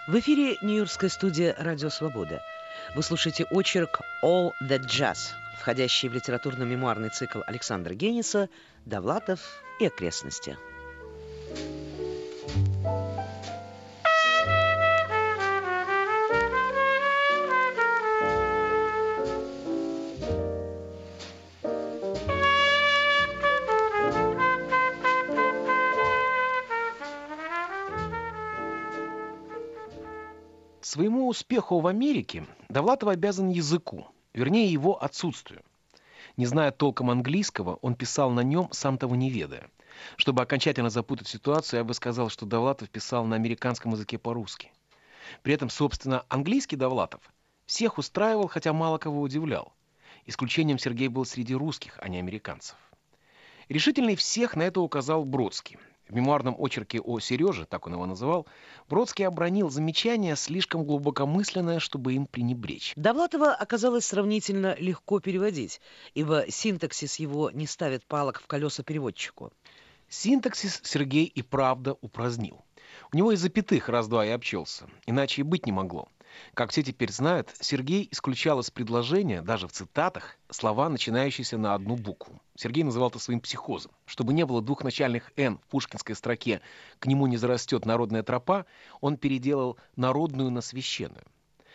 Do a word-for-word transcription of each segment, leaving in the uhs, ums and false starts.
В эфире Нью-Йоркская студия «Радио Свобода». Вы слушаете очерк «All That Jazz», входящий в литературно-мемуарный цикл Александра Гениса «Довлатов и окрестности». Своему успеху в Америке Довлатов обязан языку, вернее его отсутствию. Не зная толком английского, он писал на нем, сам того не ведая. Чтобы окончательно запутать ситуацию, я бы сказал, что Довлатов писал на американском языке по-русски. При этом, собственно, английский Довлатов всех устраивал, хотя мало кого удивлял. Исключением Сергей был среди русских, а не американцев. Решительный всех на это указал Бродский. В мемуарном очерке о Сереже, так он его называл, Бродский обронил замечание, слишком глубокомысленное, чтобы им пренебречь. Довлатова оказалось сравнительно легко переводить, ибо синтаксис его не ставит палок в колеса переводчику. Синтаксис Сергей и правда упразднил. У него из запятых раз-два и обчелся, иначе и быть не могло. Как все теперь знают, Сергей исключал из предложения, даже в цитатах, слова, начинающиеся на одну букву. Сергей называл это своим психозом. Чтобы не было двух начальных «н» в пушкинской строке «к нему не зарастет народная тропа», он переделал народную на священную.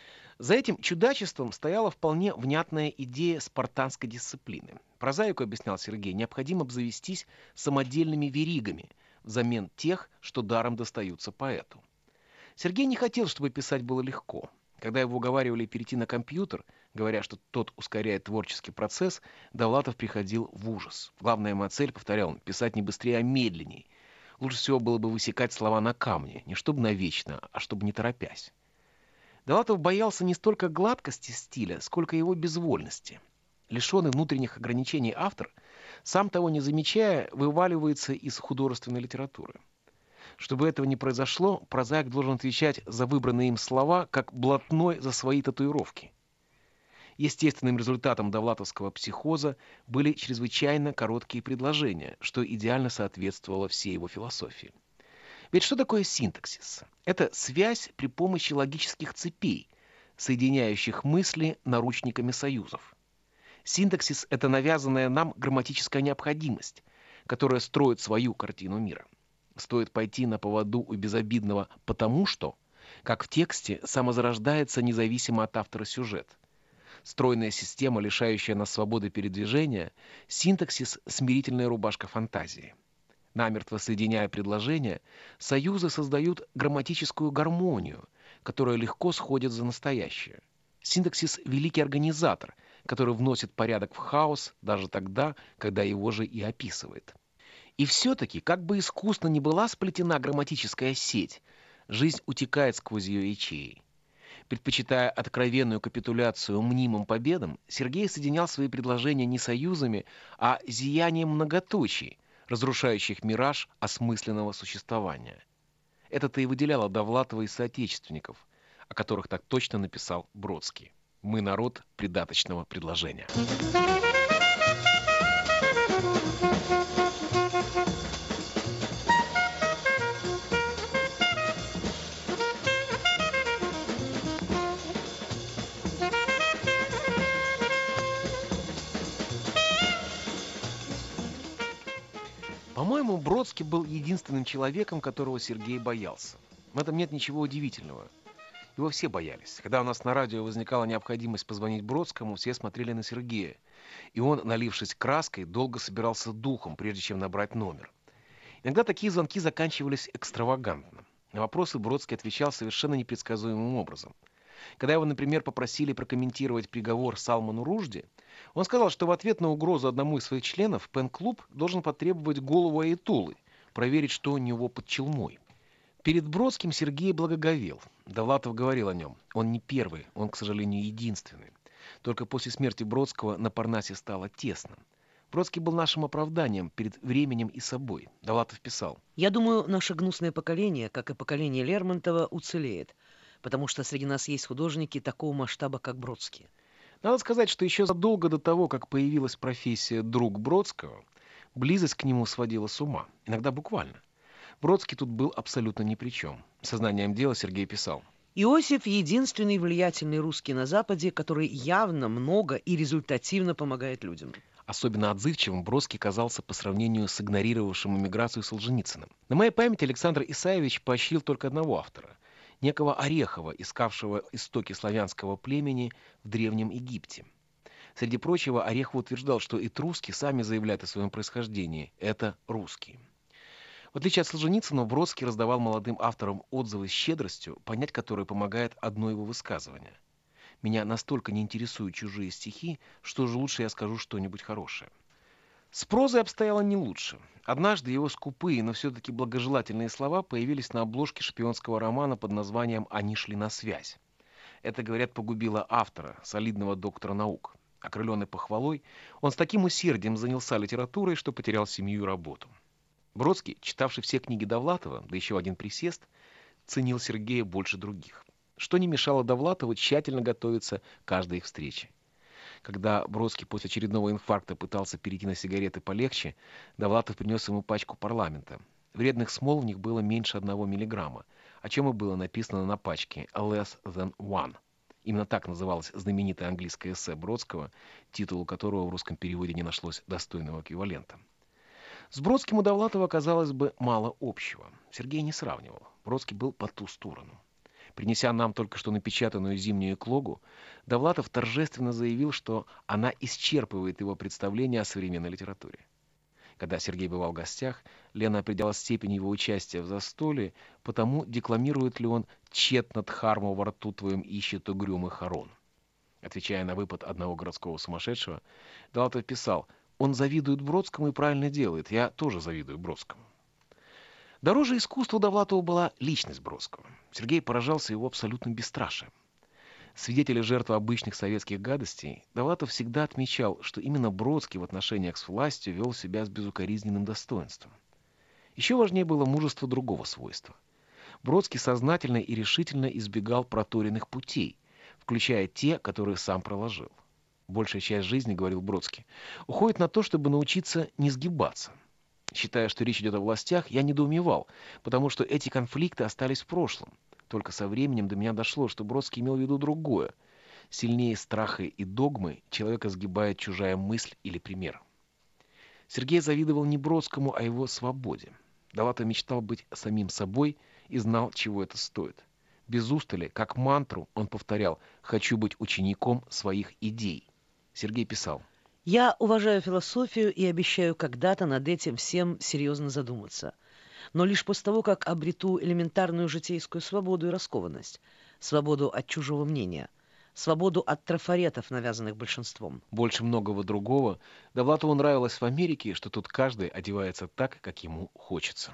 За этим чудачеством стояла вполне внятная идея спартанской дисциплины. Прозаику, объяснял Сергей, необходимо обзавестись самодельными веригами взамен тех, что даром достаются поэту. Сергей не хотел, чтобы писать было легко. Когда его уговаривали перейти на компьютер, говоря, что тот ускоряет творческий процесс, Довлатов приходил в ужас. Главная моя цель, повторял он, писать не быстрее, а медленнее. Лучше всего было бы высекать слова на камне, не чтобы навечно, а чтобы не торопясь. Довлатов боялся не столько гладкости стиля, сколько его безвольности. Лишенный внутренних ограничений автор, сам того не замечая, вываливается из художественной литературы. Чтобы этого не произошло, прозаик должен отвечать за выбранные им слова, как блатной за свои татуировки. Естественным результатом довлатовского психоза были чрезвычайно короткие предложения, что идеально соответствовало всей его философии. Ведь что такое синтаксис? Это связь при помощи логических цепей, соединяющих мысли наручниками союзов. Синтаксис — это навязанная нам грамматическая необходимость, которая строит свою картину мира. Стоит пойти на поводу у безобидного «потому что», как в тексте самозарождается независимо от автора сюжет. Стройная система, лишающая нас свободы передвижения, синтаксис — смирительная рубашка фантазии. Намертво соединяя предложения, союзы создают грамматическую гармонию, которая легко сходит за настоящее. Синтаксис — великий организатор, который вносит порядок в хаос даже тогда, когда его же и описывает. И все-таки, как бы искусно ни была сплетена грамматическая сеть, жизнь утекает сквозь ее ячеи. Предпочитая откровенную капитуляцию мнимым победам, Сергей соединял свои предложения не союзами, а зиянием многоточий, разрушающих мираж осмысленного существования. Это-то и выделяло Довлатова из соотечественников, о которых так точно написал Бродский. «Мы народ придаточного предложения». По-моему, Бродский был единственным человеком, которого Сергей боялся. В этом нет ничего удивительного. Его все боялись. Когда у нас на радио возникала необходимость позвонить Бродскому, все смотрели на Сергея. И он, налившись краской, долго собирался духом, прежде чем набрать номер. Иногда такие звонки заканчивались экстравагантно. На вопросы Бродский отвечал совершенно непредсказуемым образом. Когда его, например, попросили прокомментировать приговор Салману Ружди, он сказал, что в ответ на угрозу одному из своих членов Пен-клуб должен потребовать голову Аятоллы, проверить, что у него под челмой. Перед Бродским Сергей благоговел. Довлатов говорил о нем. Он не первый, он, к сожалению, единственный. Только после смерти Бродского на Парнасе стало тесно. Бродский был нашим оправданием перед временем и собой. Довлатов писал: «Я думаю, наше гнусное поколение, как и поколение Лермонтова, уцелеет, потому что среди нас есть художники такого масштаба, как Бродский». Надо сказать, что еще задолго до того, как появилась профессия «друг Бродского», близость к нему сводила с ума, иногда буквально. Бродский тут был абсолютно ни при чем. Сознанием дела Сергей писал: Иосиф — единственный влиятельный русский на Западе, который явно много и результативно помогает людям. Особенно отзывчивым Бродский казался по сравнению с игнорировавшим эмиграцию Солженицыным. На моей памяти Александр Исаевич поощрил только одного автора, некого Орехова, искавшего истоки славянского племени в Древнем Египте. Среди прочего, Орехов утверждал, что этруски сами заявляют о своем происхождении. Это русские. В отличие от Солженицына, Бродский раздавал молодым авторам отзывы с щедростью, понять которые помогает одно его высказывание. «Меня настолько не интересуют чужие стихи, что же лучше я скажу что-нибудь хорошее». С прозой обстояло не лучше. Однажды его скупые, но все-таки благожелательные слова появились на обложке шпионского романа под названием «Они шли на связь». Это, говорят, погубило автора, солидного доктора наук. Окрыленный похвалой, он с таким усердием занялся литературой, что потерял семью и работу. Бродский, читавший все книги Довлатова, да еще один присест, ценил Сергея больше других, что не мешало Довлатову тщательно готовиться к каждой их встрече. Когда Бродский после очередного инфаркта пытался перейти на сигареты полегче, Довлатов принес ему пачку «Парламента». Вредных смол в них было меньше одного миллиграмма, о чем и было написано на пачке «less than one». Именно так называлось знаменитое английское эссе Бродского, титулу которого в русском переводе не нашлось достойного эквивалента. С Бродским у Довлатова, казалось бы, мало общего. Сергей не сравнивал. Бродский был по ту сторону. Принеся нам только что напечатанную зимнюю эклогу, Довлатов торжественно заявил, что она исчерпывает его представление о современной литературе. Когда Сергей бывал в гостях, Лена определяла степень его участия в застолье, потому декламирует ли он «Тщетно дхарму во рту твоем ищет угрюмый хорон». Отвечая на выпад одного городского сумасшедшего, Довлатов писал: «Он завидует Бродскому и правильно делает, я тоже завидую Бродскому». Дороже искусству Довлатова была личность Бродского. Сергей поражался его абсолютным бесстрашием. Свидетель и жертва обычных советских гадостей, Довлатов всегда отмечал, что именно Бродский в отношениях с властью вел себя с безукоризненным достоинством. Еще важнее было мужество другого свойства. Бродский сознательно и решительно избегал проторенных путей, включая те, которые сам проложил. Большая часть жизни, говорил Бродский, уходит на то, чтобы научиться не сгибаться. Считая, что речь идет о властях, я недоумевал, потому что эти конфликты остались в прошлом. Только со временем до меня дошло, что Бродский имел в виду другое. Сильнее страха и догмы человека сгибает чужая мысль или пример. Сергей завидовал не Бродскому, а его свободе. Довлатов мечтал быть самим собой и знал, чего это стоит. Без устали, как мантру, он повторял: «Хочу быть учеником своих идей». Сергей писал: «Я уважаю философию и обещаю когда-то над этим всем серьезно задуматься. Но лишь после того, как обрету элементарную житейскую свободу и раскованность, свободу от чужого мнения, свободу от трафаретов, навязанных большинством». Больше многого другого Довлатову нравилось в Америке, что тут каждый одевается так, как ему хочется.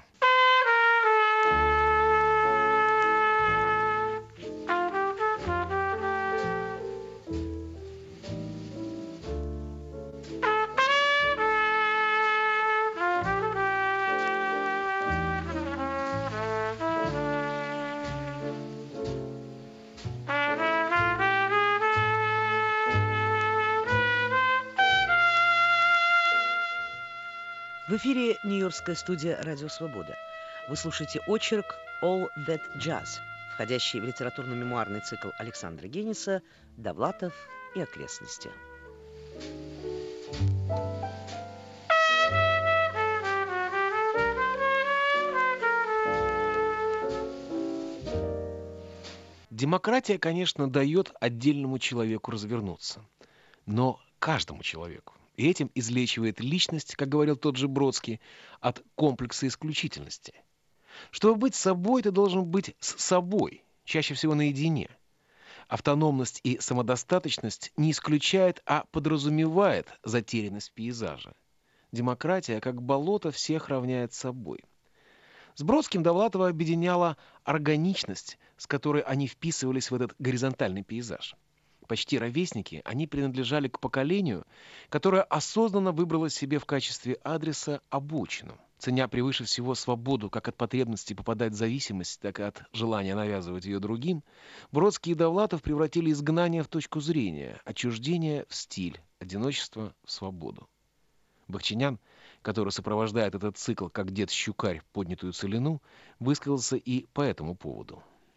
В эфире Нью-Йоркская студия «Радио Свобода». Вы слушаете очерк «All That Jazz», входящий в литературно-мемуарный цикл Александра Гениса «Довлатов и окрестности». Демократия, конечно, дает отдельному человеку развернуться, но каждому человеку. И этим излечивает личность, как говорил тот же Бродский, от комплекса исключительности. Чтобы быть собой, ты должен быть с собой, чаще всего наедине. Автономность и самодостаточность не исключает, а подразумевает затерянность пейзажа. Демократия, как болото, всех равняет с собой. С Бродским Довлатова объединяла органичность, с которой они вписывались в этот горизонтальный пейзаж. Почти ровесники, они принадлежали к поколению, которое осознанно выбрало себе в качестве адреса обочину. Ценя превыше всего свободу как от потребности попадать в зависимость, так и от желания навязывать ее другим, Бродский и Довлатов превратили изгнание в точку зрения, отчуждение в стиль, одиночество в свободу. Бахчинян, который сопровождает этот цикл как дед Щукарь поднятую целину, высказался и по этому поводу.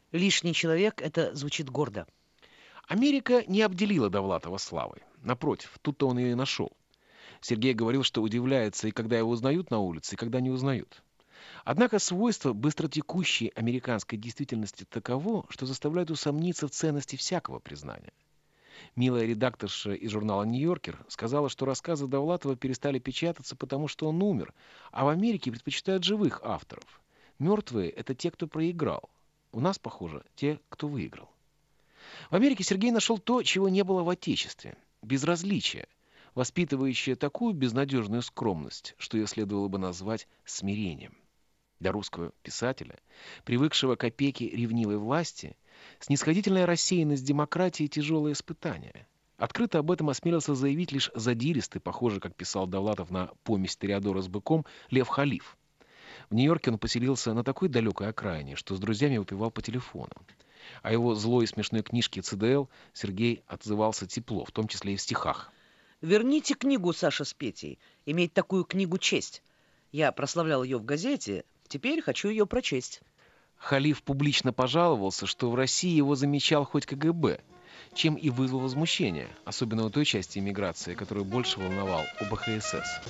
Лишний человек — это звучит гордо. Америка не обделила Довлатова славой. Напротив, тут-то он ее и нашел. Сергей говорил, что удивляется и когда его узнают на улице, и когда не узнают. Однако свойство быстротекущей американской действительности таково, что заставляет усомниться в ценности всякого признания. Милая редакторша из журнала «Нью-Йоркер» сказала, что рассказы Довлатова перестали печататься, потому что он умер, а в Америке предпочитают живых авторов. Мертвые — это те, кто проиграл. У нас, похоже, те, кто выиграл. В Америке Сергей нашел то, чего не было в Отечестве — безразличие, воспитывающее такую безнадежную скромность, что ее следовало бы назвать смирением. Для русского писателя, привыкшего к опеке ревнивой власти, снисходительная рассеянность демократии — тяжелое испытание. Открыто об этом осмелился заявить лишь задиристый, похожий, как писал Довлатов на помесь Тореадора с быком, Лев Халиф. В Нью-Йорке он поселился на такой далекой окраине, что с друзьями выпивал по телефону. О его злой и смешной книжке «Цэ Дэ Эл» Сергей отзывался тепло, в том числе и в стихах. Верните книгу, Саша с Петей. Иметь такую книгу — честь. Я прославлял ее в газете, теперь хочу ее прочесть. Халиф публично пожаловался, что в России его замечал хоть Ка Гэ Бэ, чем и вызвал возмущение, особенно у той части эмиграции, которую больше волновал О Бэ Ха Эс Эс.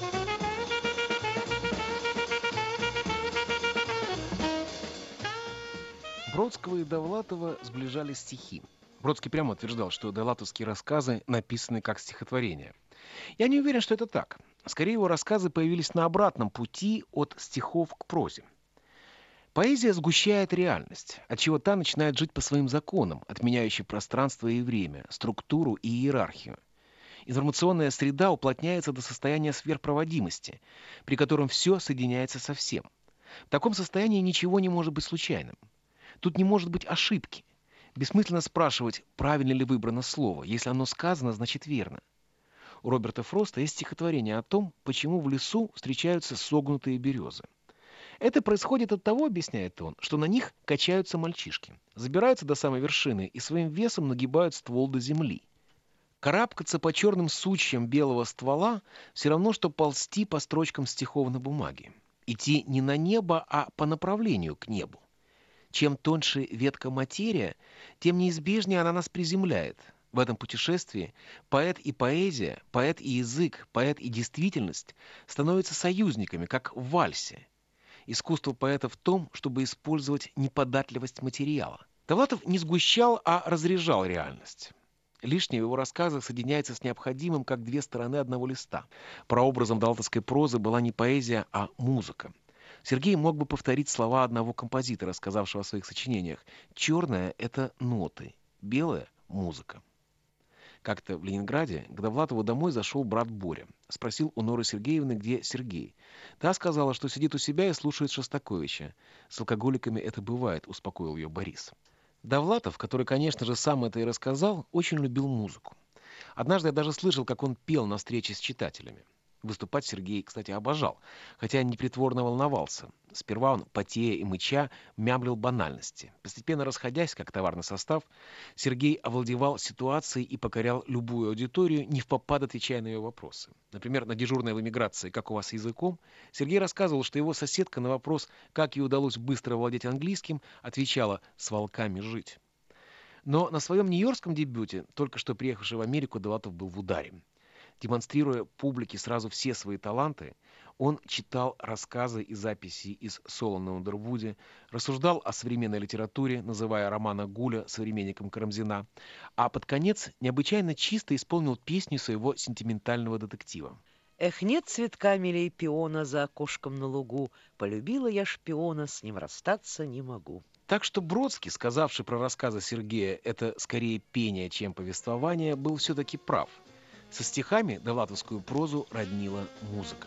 Бродского и Довлатова сближали стихи. Бродский прямо утверждал, что довлатовские рассказы написаны как стихотворения. Я не уверен, что это так. Скорее, его рассказы появились на обратном пути от стихов к прозе. Поэзия сгущает реальность, отчего та начинает жить по своим законам, отменяющим пространство и время, структуру и иерархию. Информационная среда уплотняется до состояния сверхпроводимости, при котором все соединяется со всем. В таком состоянии ничего не может быть случайным. Тут не может быть ошибки. Бессмысленно спрашивать, правильно ли выбрано слово. Если оно сказано, значит верно. У Роберта Фроста есть стихотворение о том, почему в лесу встречаются согнутые березы. Это происходит от того, объясняет он, что на них качаются мальчишки, забираются до самой вершины и своим весом нагибают ствол до земли. Карабкаться по черным сучьям белого ствола все равно, что ползти по строчкам стихов на бумаге. Идти не на небо, а по направлению к небу. Чем тоньше ветка материя, тем неизбежнее она нас приземляет. В этом путешествии поэт и поэзия, поэт и язык, поэт и действительность становятся союзниками, как в вальсе. Искусство поэта в том, чтобы использовать неподатливость материала. Довлатов не сгущал, а разряжал реальность. Лишнее в его рассказах соединяется с необходимым, как две стороны одного листа. Прообразом довлатовской прозы была не поэзия, а музыка. Сергей мог бы повторить слова одного композитора, сказавшего о своих сочинениях: «Черное — это ноты, белое — музыка». Как-то в Ленинграде к Довлатову домой зашел брат Боря. Спросил у Норы Сергеевны, где Сергей. Та сказала, что сидит у себя и слушает Шостаковича. «С алкоголиками это бывает», — успокоил ее Борис. Довлатов, который, конечно же, сам это и рассказал, очень любил музыку. Однажды я даже слышал, как он пел на встрече с читателями. Выступать Сергей, кстати, обожал, хотя непритворно волновался. Сперва он, потея и мыча, мямлил банальности. Постепенно расходясь, как товарный состав, Сергей овладевал ситуацией и покорял любую аудиторию, не впопад отвечая на ее вопросы. Например, на дежурной в эмиграции «Как у вас с языком?» Сергей рассказывал, что его соседка на вопрос, как ей удалось быстро владеть английским, отвечала: «С волками жить». Но на своем нью-йоркском дебюте, только что приехавший в Америку, Довлатов был в ударе. Демонстрируя публике сразу все свои таланты, он читал рассказы и записи из Соло на Ундервуде, рассуждал о современной литературе, называя Романа Гуля современником Карамзина, а под конец необычайно чисто исполнил песню своего сентиментального детектива. Эх, нет цветка милей пиона за окошком на лугу, полюбила я шпиона, с ним расстаться не могу. Так что Бродский, сказавший про рассказы Сергея «это скорее пение, чем повествование», был все-таки прав. Со стихами довлатовскую прозу роднила музыка.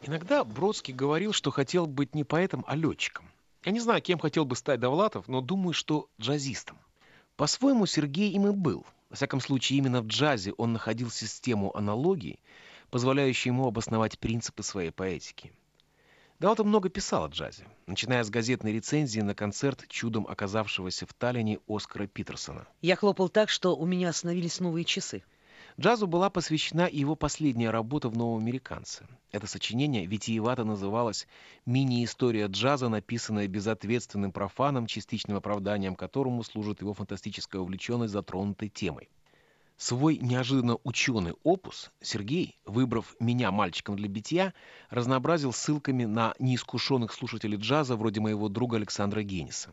Иногда Бродский говорил, что хотел быть не поэтом, а летчиком. Я не знаю, кем хотел бы стать Довлатов, но думаю, что джазистом. По-своему, Сергей им и был. Во всяком случае, именно в джазе он находил систему аналогий, позволяющую ему обосновать принципы своей поэтики. Довлатов много писал о джазе, начиная с газетной рецензии на концерт чудом оказавшегося в Таллине Оскара Питерсона. Я хлопал так, что у меня остановились новые часы. Джазу была посвящена и его последняя работа в «Новом американце». Это сочинение витиевато называлось «Мини-история джаза», написанная безответственным профаном, частичным оправданием которому служит его фантастическая увлеченность затронутой темой. Свой неожиданно ученый опус Сергей, выбрав меня мальчиком для битья, разнообразил ссылками на неискушенных слушателей джаза вроде моего друга Александра Гениса.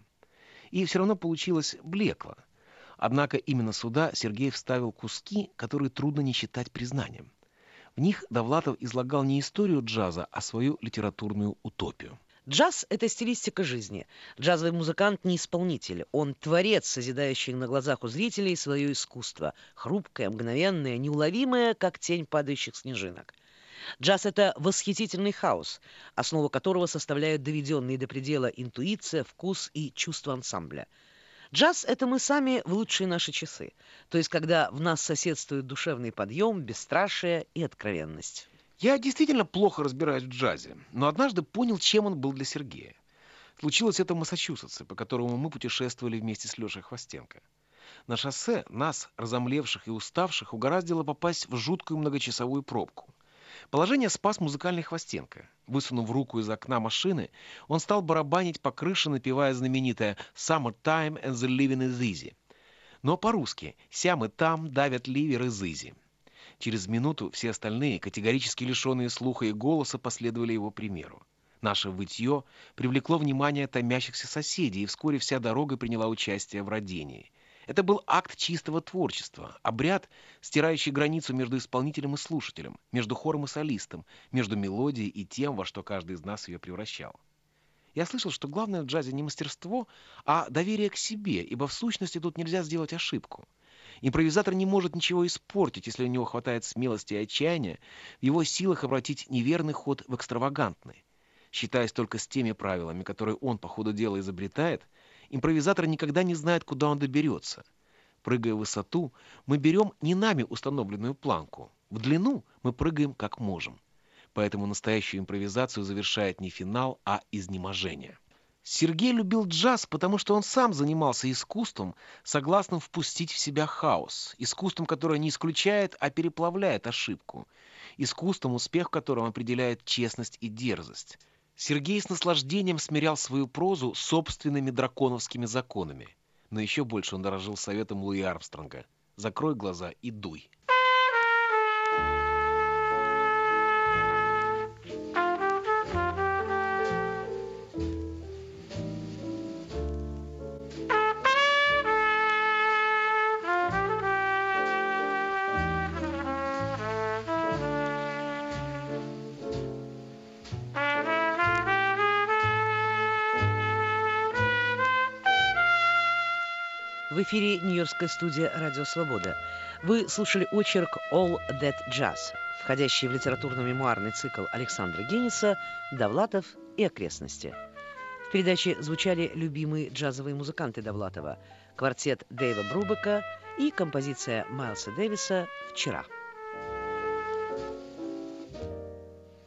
И все равно получилось блекло. Однако именно сюда Сергей вставил куски, которые трудно не считать признанием. В них Довлатов излагал не историю джаза, а свою литературную утопию. Джаз — это стилистика жизни. Джазовый музыкант не исполнитель. Он творец, созидающий на глазах у зрителей свое искусство. Хрупкое, мгновенное, неуловимое, как тень падающих снежинок. Джаз — это восхитительный хаос, основу которого составляют доведенные до предела интуиция, вкус и чувство ансамбля. Джаз — это мы сами в лучшие наши часы, то есть когда в нас соседствуют душевный подъем, бесстрашие и откровенность. Я действительно плохо разбираюсь в джазе, но однажды понял, чем он был для Сергея. Случилось это в Массачусетсе, по которому мы путешествовали вместе с Лешей Хвостенко. На шоссе нас, разомлевших и уставших, угораздило попасть в жуткую многочасовую пробку. Положение спас музыкальный Хвостенко. Высунув руку из окна машины, он стал барабанить по крыше, напевая знаменитое «Summertime and the living is easy». Но по-русски «Сям и там давят ливер из изи». Через минуту все остальные, категорически лишенные слуха и голоса, последовали его примеру. Наше вытье привлекло внимание томящихся соседей, и вскоре вся дорога приняла участие в родении. Это был акт чистого творчества, обряд, стирающий границу между исполнителем и слушателем, между хором и солистом, между мелодией и тем, во что каждый из нас ее превращал. Я слышал, что главное в джазе не мастерство, а доверие к себе, ибо в сущности тут нельзя сделать ошибку. Импровизатор не может ничего испортить, если у него хватает смелости и отчаяния в его силах обратить неверный ход в экстравагантный. Считаясь только с теми правилами, которые он по ходу дела изобретает, импровизатор никогда не знает, куда он доберется. Прыгая в высоту, мы берем не нами установленную планку. В длину мы прыгаем как можем. Поэтому настоящую импровизацию завершает не финал, а изнеможение. Сергей любил джаз, потому что он сам занимался искусством, согласным впустить в себя хаос. Искусством, которое не исключает, а переплавляет ошибку. Искусством, успех которого определяет честность и дерзость. Сергей с наслаждением смирял свою прозу собственными драконовскими законами. Но еще больше он дорожил советом Луи Армстронга: «Закрой глаза и дуй». В эфире Нью-Йоркская студия «Радио Свобода». Вы слушали очерк «All That Jazz», входящий в литературно-мемуарный цикл Александра Гениса «Довлатов и окрестности». В передаче звучали любимые джазовые музыканты Довлатова, квартет Дэйва Брубека и композиция Майлса Дэвиса «Вчера».